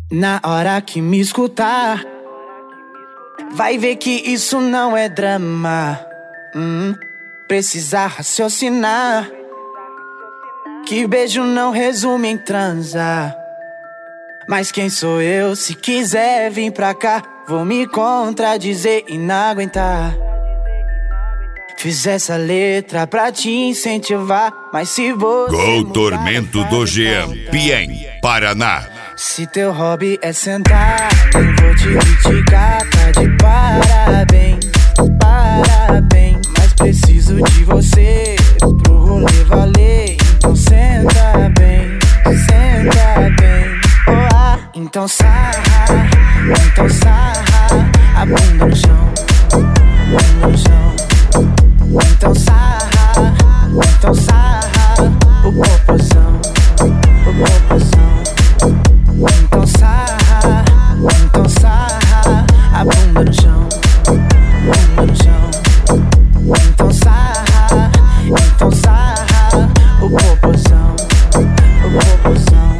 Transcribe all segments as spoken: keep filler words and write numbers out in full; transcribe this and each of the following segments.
Na hora que me escutar, vai ver que isso não é drama. hum, Precisa raciocinar, que beijo não resume em transar. Mas quem sou eu? Se quiser vir pra cá, vou me contradizer e não aguentar. Fiz essa letra pra te incentivar, mas se você Gol Tormento do Jean, Piém, Paraná. Se teu hobby é sentar, eu vou te criticar, tá de parabéns, parabéns. Mas preciso de você pro rolê valer. Então senta bem, senta bem. Oh, ah, então sarra, então sarra a bunda no chão, bunda no chão. Então sarra, então sarra o popozão, o popozão. Então sarra, então sarra a bunda no chão, bunda no chão. Então sarra, então sarra o popozão, o popozão.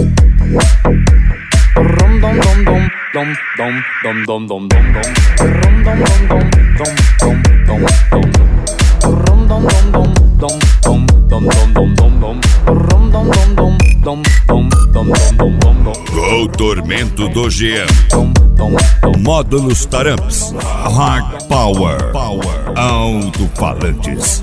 Rum dom dom dom dom dom dom dom dom dom. Rum dom dom dom dom dom dom dom. Rum dom dom dom dom dom dom dom dom dom. Rum dom dom dom dom dom dom dom dom dom. Gol Tormento do Jean. Módulos Taramps, Hard Power, Alto-falantes.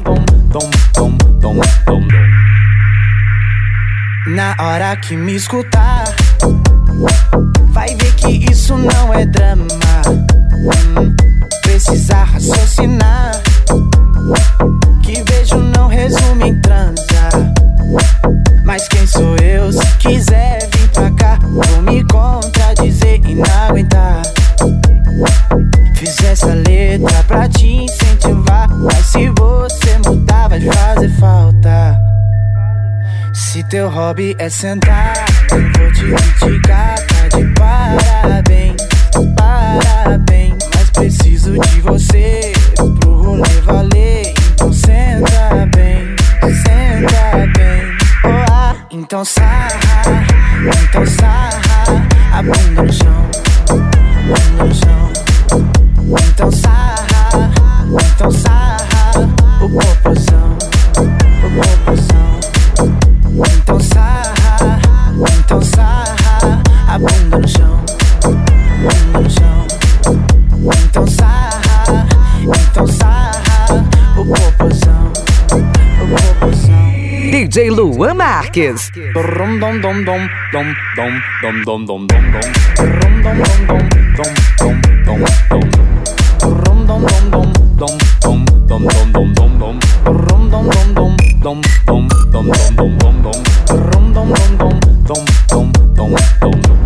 Na hora que me escutar, vai ver que isso não é drama. hum, Precisa raciocinar, que beijo não resume em transar. Mas quem sou eu? Se quiser vir pra cá, vou me contradizer e não aguentar. Fiz essa letra pra te incentivar, mas se você mudar vai fazer falta. Se teu hobby é sentar, eu vou te criticar, tá de parabéns, parabéns. Mas preciso de você pro rolê valer. Então senta bem, senta bem. Oh, ah, então sarra, então sarra a bunda no chão, bunda no chão. Então sarra, então sarra o popozão, o popozão. Então sarra, então sarra a bunda no chão, bunda no chão. Então sarra, então sarra o popozão, o popozão. D J Luan Marques. Rum dom dom dom dom dom dom dom dom dom. Rum dom dom dom dom dom dom dom. Rum dom dom dom dom dom dom dom dom dom. Rum dom dom dom dom dom dom dom dom dom. Rum dom dom dom dom dom dom dom.